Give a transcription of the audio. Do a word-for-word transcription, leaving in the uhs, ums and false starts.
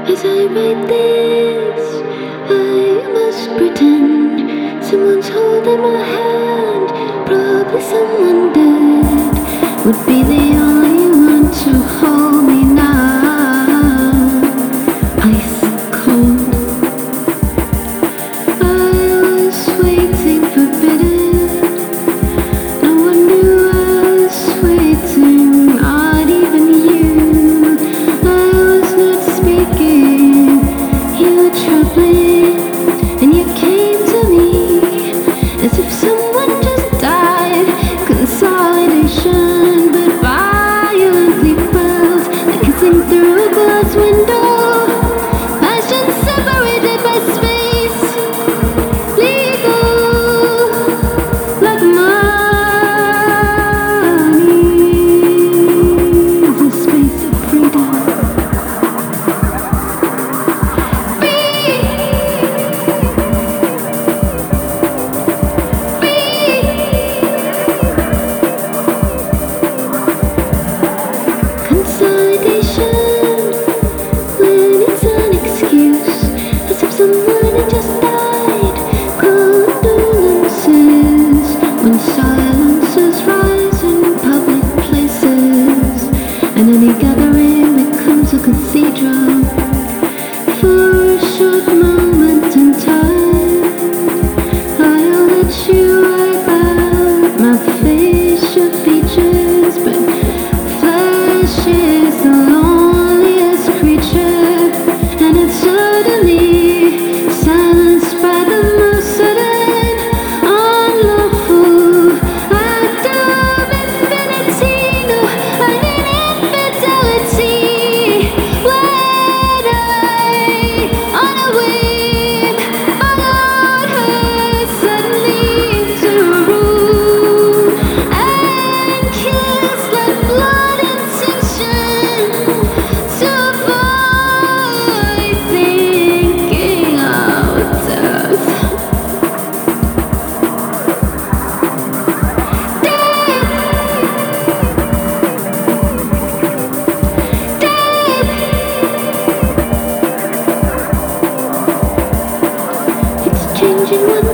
As I write this, I must pretend someone's holding my hand. Probably someone dead would be the only one to hold me now. Ice cold. I was waiting forbidden. No one knew I was waiting, not even you. I was not speaking, you were troubling, and you came to me as if someone just died. Consolidation, but violently felt like kissing through a glass window. Passion separated by space, legal like money. The space of freedom. Consolidation, when it's an excuse, as if someone had just died. Condolences, when silences rise in public places, and any gathering becomes a cathedral. For a short moment in time, I'll let you wipe out my facial features, but flesh is the loneliest creature, and it's suddenly silenced by the most sudden, unlawful act of infinity. No, I need infidelity. When I, on a whim, followed her suddenly into a room and kissed like blood intention to avoid thinking of death. It's changing one